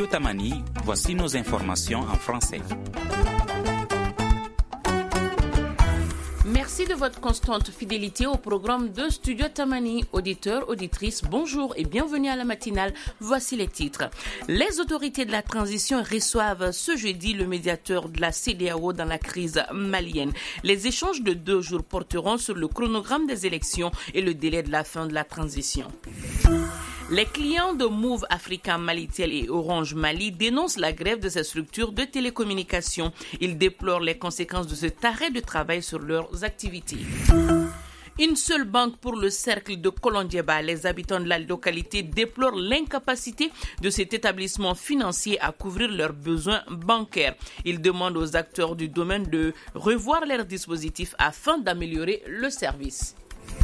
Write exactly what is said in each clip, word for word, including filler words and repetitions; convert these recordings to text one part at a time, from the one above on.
Studio Tamani, voici nos informations en français. Merci de votre constante fidélité au programme de Studio Tamani. Auditeurs, auditrices, bonjour et bienvenue à la matinale. Voici les titres. Les autorités de la transition reçoivent ce jeudi le médiateur de la C E D E A O dans la crise malienne. Les échanges de deux jours porteront sur le chronogramme des élections et le délai de la fin de la transition. Les clients de Move Africa Malitel et Orange Mali dénoncent la grève de ces structures de télécommunications. Ils déplorent les conséquences de cet arrêt de travail sur leurs activités. Une seule banque pour le cercle de Kolondieba. Les habitants de la localité déplorent l'incapacité de cet établissement financier à couvrir leurs besoins bancaires. Ils demandent aux acteurs du domaine de revoir leurs dispositifs afin d'améliorer le service.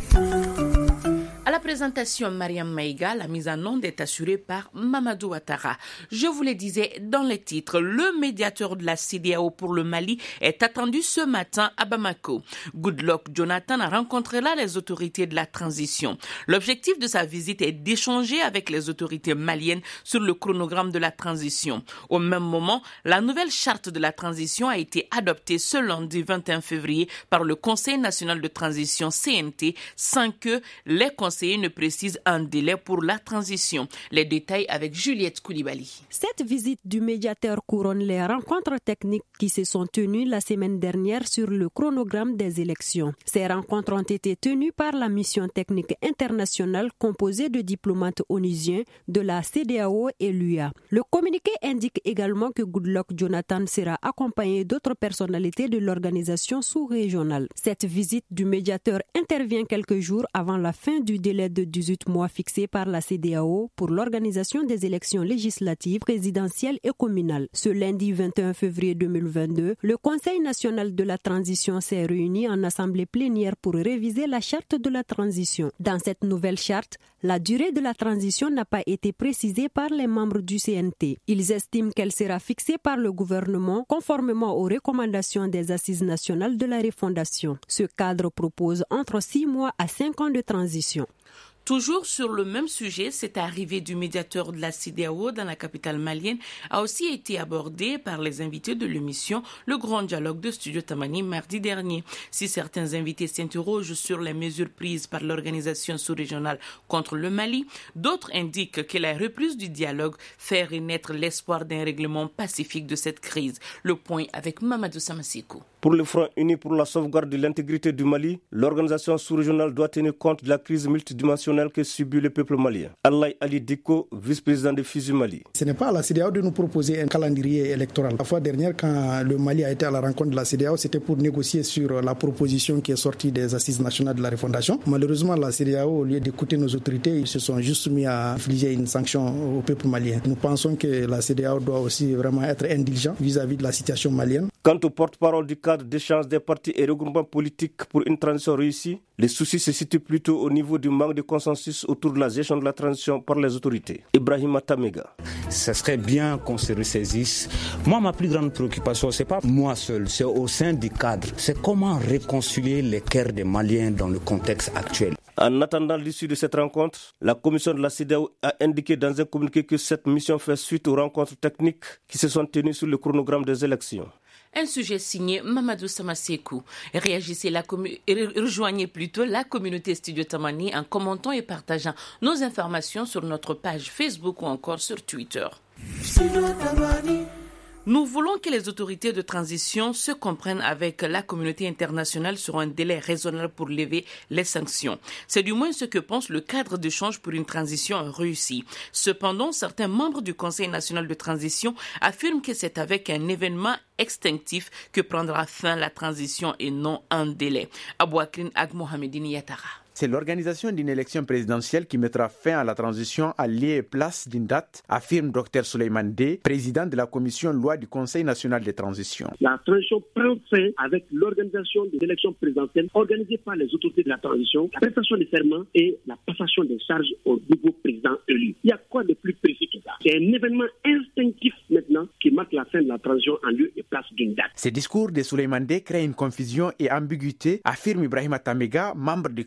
À la présentation, Mariam Maïga, la mise en onde est assurée par Mamadou Ouattara. Je vous le disais dans les titres, le médiateur de la C E D E A O pour le Mali est attendu ce matin à Bamako. Goodluck Jonathan a rencontré là les autorités de la transition. L'objectif de sa visite est d'échanger avec les autorités maliennes sur le chronogramme de la transition. Au même moment, la nouvelle charte de la transition a été adoptée ce lundi vingt et un février par le Conseil national de transition C N T sans que les conseillers ne précise un délai pour la transition. Les détails avec Juliette Koulibaly. Cette visite du médiateur couronne les rencontres techniques qui se sont tenues la semaine dernière sur le chronogramme des élections. Ces rencontres ont été tenues par la mission technique internationale composée de diplomates onusiens de la C E D E A O et l'U A. Le communiqué indique également que Goodluck Jonathan sera accompagné d'autres personnalités de l'organisation sous-régionale. Cette visite du médiateur intervient quelques jours avant la fin du délai de dix-huit mois fixé par la C E D E A O pour l'organisation des élections législatives, présidentielles et communales. Ce lundi vingt et un février deux mille vingt-deux, le Conseil national de la transition s'est réuni en assemblée plénière pour réviser la charte de la transition. Dans cette nouvelle charte, la durée de la transition n'a pas été précisée par les membres du C N T. Ils estiment qu'elle sera fixée par le gouvernement conformément aux recommandations des assises nationales de la refondation. Ce cadre propose entre six mois à cinq ans de transition. Toujours sur le même sujet, cette arrivée du médiateur de la C E D E A O dans la capitale malienne a aussi été abordée par les invités de l'émission Le Grand Dialogue de Studio Tamani mardi dernier. Si certains invités s'interrogent sur les mesures prises par l'organisation sous-régionale contre le Mali, d'autres indiquent que la reprise du dialogue fait renaître l'espoir d'un règlement pacifique de cette crise. Le point avec Mamadou Samassikou. Pour le Front uni pour la sauvegarde de l'intégrité du Mali, l'organisation sous-régionale doit tenir compte de la crise multidimensionnelle que subit le peuple malien. Allah Ali Diko, vice-président de FUSU Mali. Ce n'est pas à la C E D E A O de nous proposer un calendrier électoral. La fois dernière, quand le Mali a été à la rencontre de la C E D E A O, c'était pour négocier sur la proposition qui est sortie des assises nationales de la refondation. Malheureusement, la C E D E A O, au lieu d'écouter nos autorités, ils se sont juste mis à infliger une sanction au peuple malien. Nous pensons que la C E D E A O doit aussi vraiment être indulgent vis-à-vis de la situation malienne. Quant au porte-parole du cadre d'échange des partis et regroupements politiques pour une transition réussie, les soucis se situent plutôt au niveau du manque de consensus autour de la gestion de la transition par les autorités. Ibrahima Tamega. Ça serait bien qu'on se ressaisisse. Moi, ma plus grande préoccupation, c'est pas moi seul, c'est au sein du cadre. C'est comment réconcilier les cœurs des Maliens dans le contexte actuel. En attendant l'issue de cette rencontre, la commission de la C E D E A O a indiqué dans un communiqué que cette mission fait suite aux rencontres techniques qui se sont tenues sur le chronogramme des élections. Un sujet signé Mamadou Samasekou. Réagissez la commu- rejoignez plutôt la communauté Studio Tamani en commentant et partageant nos informations sur notre page Facebook ou encore sur Twitter. Nous voulons que les autorités de transition se comprennent avec la communauté internationale sur un délai raisonnable pour lever les sanctions. C'est du moins ce que pense le cadre d'échange pour une transition réussie. Cependant, certains membres du Conseil national de transition affirment que c'est avec un événement extinctif que prendra fin la transition et non un délai. Abouakrin Ag Mohamedini Yatara. C'est l'organisation d'une élection présidentielle qui mettra fin à la transition à lieu et place d'une date, affirme Dr Souleymane D, président de la commission loi du Conseil national de transition. La transition prend fin avec l'organisation des élections présidentielles organisées par les autorités de la transition, la prestation des serments et la passation des charges au nouveau président élu. Il y a quoi de plus précis que ça? C'est un événement instinctif maintenant qui marque la fin de la transition en lieu et place d'une date. Ces discours de Souleymane D créent une confusion et ambiguïté, affirme Ibrahima Tamega, membre du cadre des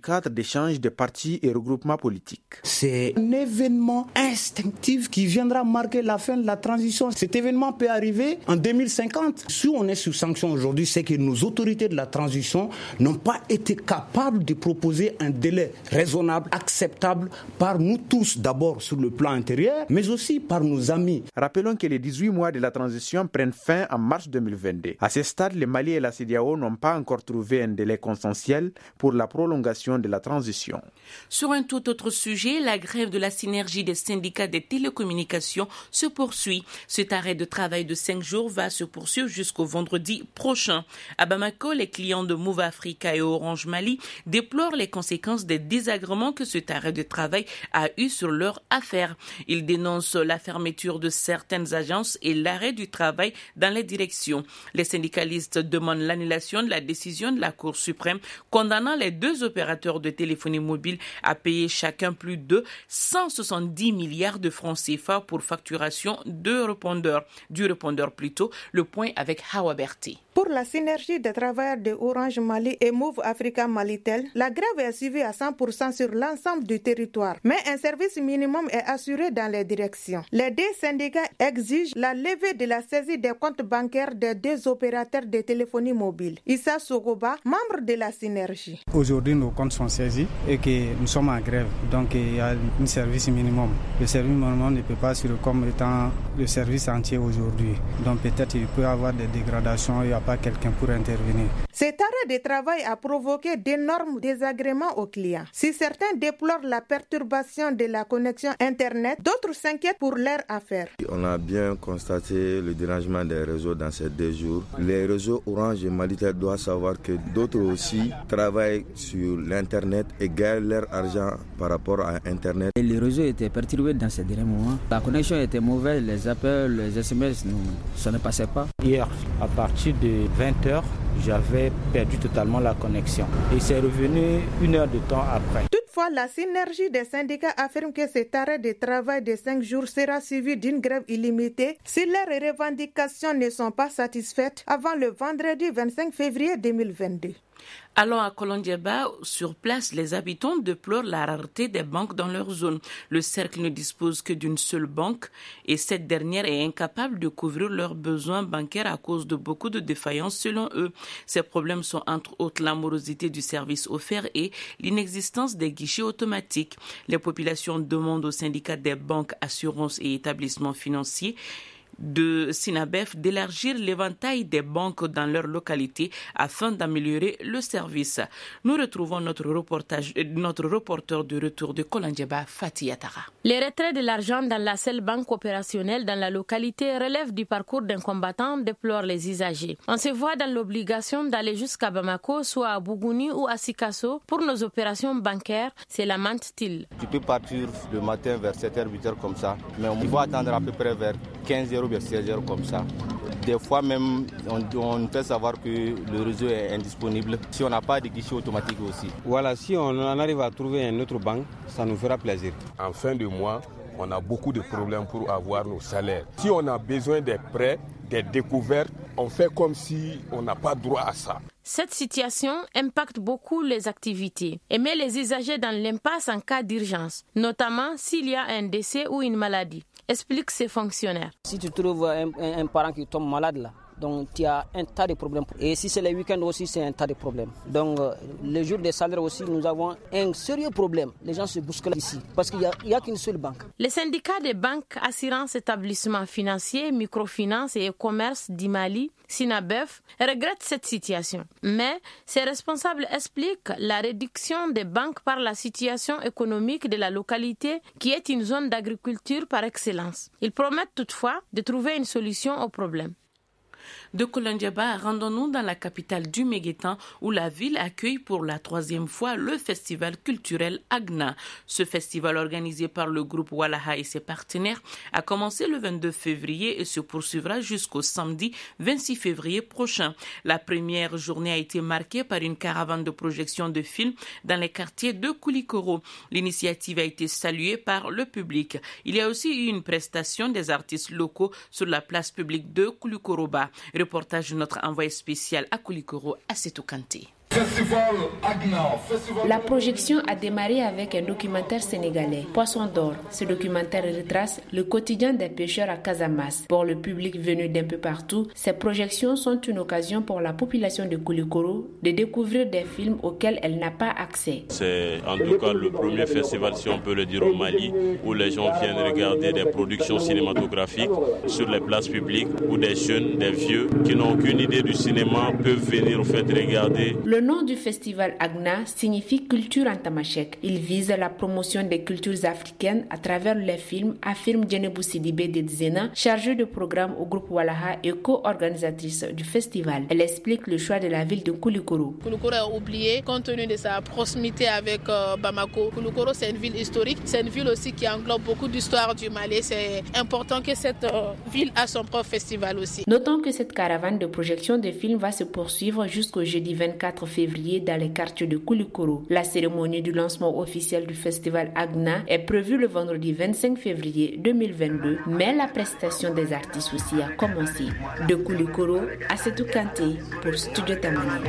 d'échange des partis et regroupements politiques. C'est un événement instinctif qui viendra marquer la fin de la transition. Cet événement peut arriver en deux mille cinquante. Si on est sous sanction aujourd'hui, c'est que nos autorités de la transition n'ont pas été capables de proposer un délai raisonnable, acceptable par nous tous, d'abord sur le plan intérieur, mais aussi par nos amis. Rappelons que les dix-huit mois de la transition prennent fin en mars deux mille vingt-deux. À ce stade, le Mali et la CEDEAO n'ont pas encore trouvé un délai consensuel pour la prolongation de la transition. Sur un tout autre sujet, la grève de la synergie des syndicats des télécommunications se poursuit. Cet arrêt de travail de cinq jours va se poursuivre jusqu'au vendredi prochain. À Bamako, les clients de Move Africa et Orange Mali déplorent les conséquences des désagréments que cet arrêt de travail a eu sur leur affaire. Ils dénoncent la fermeture de certaines agences et l'arrêt du travail dans les directions. Les syndicalistes demandent l'annulation de la décision de la Cour suprême condamnant les deux opérateurs de téléphonie mobile à payer chacun plus de cent soixante-dix milliards de francs C F A pour facturation de répondeurs, du répondeur plutôt. Le point avec Hawa Berti. Pour la synergie des travailleurs de Orange Mali et Move Africa Malitel, la grève est suivie à cent pour cent sur l'ensemble du territoire, mais un service minimum est assuré dans les directions. Les deux syndicats exigent la levée de la saisie des comptes bancaires des deux opérateurs de téléphonie mobile. Issa Sogoba, membre de la synergie. Aujourd'hui, nos comptes sont saisis et que nous sommes en grève, donc il y a un service minimum. Le service minimum ne peut pas assurer comme étant le service entier aujourd'hui. Donc peut-être il peut y avoir des dégradations, il n'y a pas quelqu'un pour intervenir. Cet arrêt de travail a provoqué d'énormes désagréments aux clients. Si certains déplorent la perturbation de la connexion Internet, d'autres s'inquiètent pour leur affaire. On a bien constaté le dérangement des réseaux dans ces deux jours. Les réseaux Orange et Malitel doivent savoir que d'autres aussi travaillent sur l'Internet et gagnent leur argent par rapport à Internet. Et les réseaux étaient perturbés dans ces derniers moments. La connexion était mauvaise, les appels, les S M S, ça ne passait pas. Hier, à partir de vingt heures, j'avais perdu totalement la connexion. Et c'est revenu une heure de temps après. Toutefois, la synergie des syndicats affirme que cet arrêt de travail de cinq jours sera suivi d'une grève illimitée si leurs revendications ne sont pas satisfaites avant le vendredi vingt-cinq février deux mille vingt-deux. Allons à Kolondiaba, sur place, les habitants déplorent la rareté des banques dans leur zone. Le cercle ne dispose que d'une seule banque et cette dernière est incapable de couvrir leurs besoins bancaires à cause de beaucoup de défaillances selon eux. Ces problèmes sont entre autres l'amorosité du service offert et l'inexistence des guichets automatiques. Les populations demandent au syndicat des banques, assurances et établissements financiers de Sinabef d'élargir l'éventail des banques dans leur localité afin d'améliorer le service. Nous retrouvons notre, reportage, notre reporter de retour de Kolondiaba, Fatih Atara. Les retraits de l'argent dans la seule banque opérationnelle dans la localité relèvent du parcours d'un combattant, déplorent les usagers. On se voit dans l'obligation d'aller jusqu'à Bamako, soit à Bougouni ou à Sikasso pour nos opérations bancaires, c'est lamente-t-il. Tu peux partir le matin vers sept heures, huit heures comme ça, mais on va attendre à peu près vers quinze heures ou seize heures comme ça. Des fois même, on, on peut savoir que le réseau est indisponible si on n'a pas de guichet automatique aussi. Voilà, si on en arrive à trouver une autre banque, ça nous fera plaisir. En fin de mois, on a beaucoup de problèmes pour avoir nos salaires. Si on a besoin des prêts, des découvertes, on fait comme si on n'a pas droit à ça. Cette situation impacte beaucoup les activités et met les usagers dans l'impasse en cas d'urgence, notamment s'il y a un décès ou une maladie, explique ces fonctionnaires. Si tu trouves un, un, un parent qui tombe malade là, donc il y a un tas de problèmes. Et si c'est les week-ends aussi, c'est un tas de problèmes. Donc les jours des salaires aussi, nous avons un sérieux problème. Les gens se bousculent ici parce qu'il n'y a, il a qu'une seule banque. Les syndicats des banques, assurances, établissements financiers, microfinance et e-commerce d'Imali, Sinabef, regrettent cette situation. Mais ces responsables expliquent la réduction des banques par la situation économique de la localité qui est une zone d'agriculture par excellence. Ils promettent toutefois de trouver une solution au problème. De Kolondiaba, rendons-nous dans la capitale du Méguétan où la ville accueille pour la troisième fois le festival culturel Agna. Ce festival organisé par le groupe Walaha et ses partenaires a commencé le vingt-deux février et se poursuivra jusqu'au samedi vingt-six février prochain. La première journée a été marquée par une caravane de projection de films dans les quartiers de Koulikoro. L'initiative a été saluée par le public. Il y a aussi eu une prestation des artistes locaux sur la place publique de Koulikoroba. Reportage de notre envoyé spécial à Koulikoro, Assetou Kanté. La projection a démarré avec un documentaire sénégalais, Poisson d'or. Ce documentaire retrace le quotidien des pêcheurs à Casamance. Pour le public venu d'un peu partout, ces projections sont une occasion pour la population de Koulikoro de découvrir des films auxquels elle n'a pas accès. C'est en tout cas le premier festival, si on peut le dire, au Mali, où les gens viennent regarder des productions cinématographiques sur les places publiques, où des jeunes, des vieux, qui n'ont aucune idée du cinéma, peuvent venir au fait regarder. Le nom du festival Agna signifie culture en tamashek. Il vise la promotion des cultures africaines à travers les films, affirme Djenebou Sidibé Dedzena, chargée de programme au groupe Walaha et co-organisatrice du festival. Elle explique le choix de la ville de Koulikoro. Koulikoro est oublié compte tenu de sa proximité avec euh, Bamako. Koulikoro, c'est une ville historique. C'est une ville aussi qui englobe beaucoup d'histoire du Mali. C'est important que cette euh, ville a son propre festival aussi. Notons que cette caravane de projection de films va se poursuivre jusqu'au jeudi vingt-quatre février dans les quartiers de Koulikoro. La cérémonie du lancement officiel du festival Agna est prévue le vendredi vingt-cinq février deux mille vingt-deux, mais la prestation des artistes aussi a commencé. De Koulikoro à Setou Kanté pour Studio Tamani.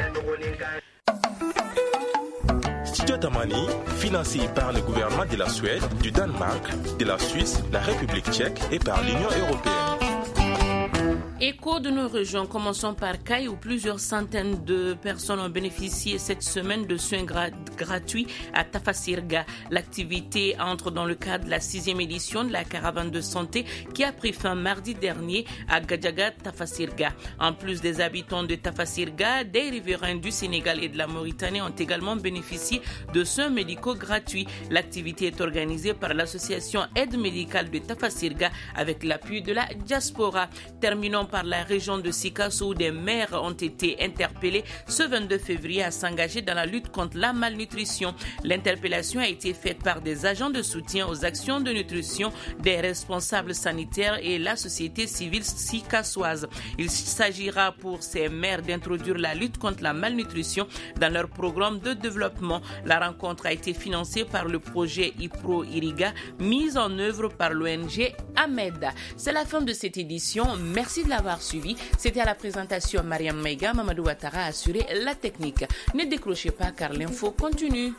Studio Tamani, financé par le gouvernement de la Suède, du Danemark, de la Suisse, la République tchèque et par l'Union européenne. Écho de nos régions, commençons par Caille où plusieurs centaines de personnes ont bénéficié cette semaine de soins gra- gratuits à Tafasirga. L'activité entre dans le cadre de la sixième édition de la caravane de santé qui a pris fin mardi dernier à Gadjaga, Tafasirga. En plus des habitants de Tafasirga, des riverains du Sénégal et de la Mauritanie ont également bénéficié de soins médicaux gratuits. L'activité est organisée par l'association Aide médicale de Tafasirga avec l'appui de la diaspora. Terminons par la région de Sikasso où des mères ont été interpellées ce vingt-deux février à s'engager dans la lutte contre la malnutrition. L'interpellation a été faite par des agents de soutien aux actions de nutrition, des responsables sanitaires et la société civile sikassoise. Il s'agira pour ces mères d'introduire la lutte contre la malnutrition dans leur programme de développement. La rencontre a été financée par le projet IPRO Iriga, mis en œuvre par l'O N G Ahmed. C'est la fin de cette édition. Merci de l'avoir suivi. C'était à la présentation Mariam Maïga. Mamadou Ouattara a assuré la technique. Ne décrochez pas car l'info continue.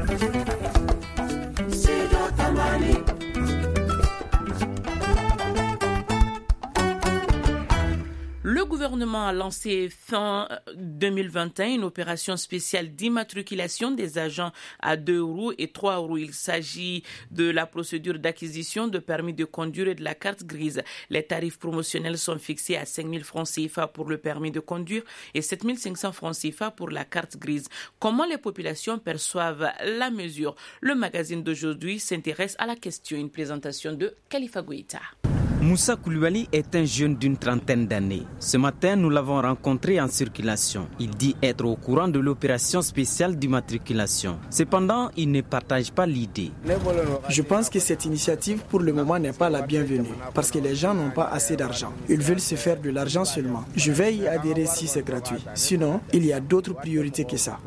Le gouvernement a lancé fin deux mille vingt et un une opération spéciale d'immatriculation des agents à deux roues et trois roues. Il s'agit de la procédure d'acquisition de permis de conduire et de la carte grise. Les tarifs promotionnels sont fixés à cinq mille francs C F A pour le permis de conduire et sept mille cinq cents francs C F A pour la carte grise. Comment les populations perçoivent la mesure? Le magazine d'aujourd'hui s'intéresse à la question. Une présentation de Khalifa Gouita. Moussa Koulibaly est un jeune d'une trentaine d'années. Ce matin, nous l'avons rencontré en circulation. Il dit être au courant de l'opération spéciale d'immatriculation. Cependant, il ne partage pas l'idée. Je pense que cette initiative, pour le moment, n'est pas la bienvenue, parce que les gens n'ont pas assez d'argent. Ils veulent se faire de l'argent seulement. Je vais y adhérer si c'est gratuit. Sinon, il y a d'autres priorités que ça.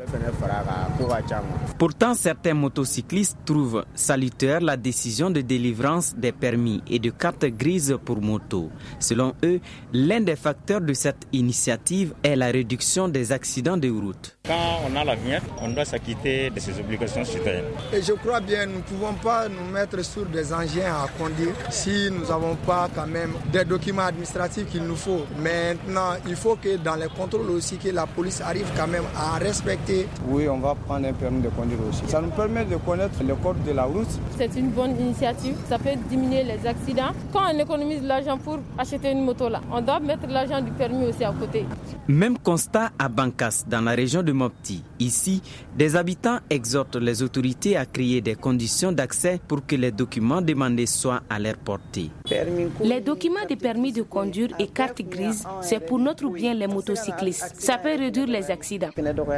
Pourtant, certains motocyclistes trouvent salutaire la décision de délivrance des permis et de cartes grises pour moto. Selon eux, l'un des facteurs de cette initiative est la réduction des accidents de route. Quand on a la vignette, on doit s'acquitter de ses obligations citoyennes. Et je crois bien, nous ne pouvons pas nous mettre sur des engins à conduire si nous n'avons pas quand même des documents administratifs qu'il nous faut. Maintenant, il faut que dans les contrôles aussi, que la police arrive quand même à respecter. Oui, on va prendre un permis de conduire aussi. Ça nous permet de connaître le code de la route. C'est une bonne initiative. Ça peut diminuer les accidents. Quand on économise de l'argent pour acheter une moto là, on doit mettre l'argent du permis aussi à côté. Même constat à Bankas, dans la région de Mopti. Ici, des habitants exhortent les autorités à créer des conditions d'accès pour que les documents demandés soient à leur portée. Les documents de permis de conduire et carte grise, c'est pour notre bien les motocyclistes. Ça peut réduire les accidents.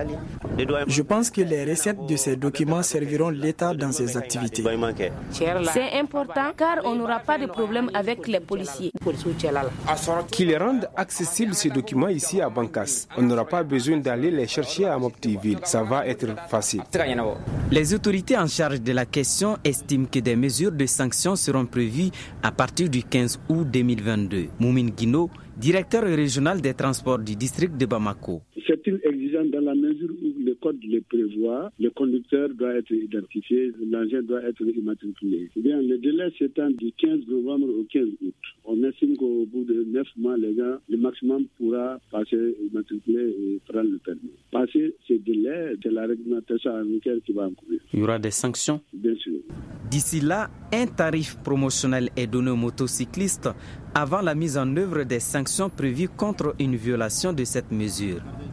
Je pense que les recettes de ces documents serviront l'État dans ses activités. C'est important car on n'aura pas de problème avec les policiers. Qu'ils rendent accessibles ces documents ici à Bankas. On n'aura pas besoin d'aller les chercher à Mopti-Ville. Ça va être facile. Les autorités en charge de la question estiment que des mesures de sanctions seront prévues à partir du quinze août deux mille vingt-deux. Moumine Guino, directeur régional des transports du district de Bamako. Cette est-il exigeant dans la mesure où le code le prévoit, le conducteur doit être identifié, l'engin doit être immatriculé. Eh bien, le délai s'étend du quinze novembre au quinze août. On estime qu'au bout de neuf mois, les gens, le maximum pourra passer immatriculé et prendre le permis. Passer ce délai, c'est la réglementation américaine qui va encourir. Il y aura des sanctions? Bien sûr. D'ici là, un tarif promotionnel est donné aux motocyclistes avant la mise en œuvre des sanctions prévues contre une violation de cette mesure.